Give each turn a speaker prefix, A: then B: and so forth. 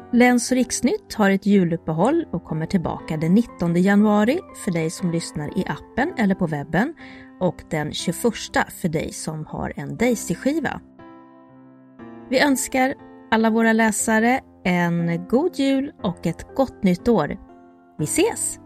A: Läns- och riksnytt har ett juluppehåll och kommer tillbaka den 19 januari för dig som lyssnar i appen eller på webben och den 21 för dig som har en Daisy-skiva. Vi önskar alla våra läsare en god jul och ett gott nytt år. Vi ses!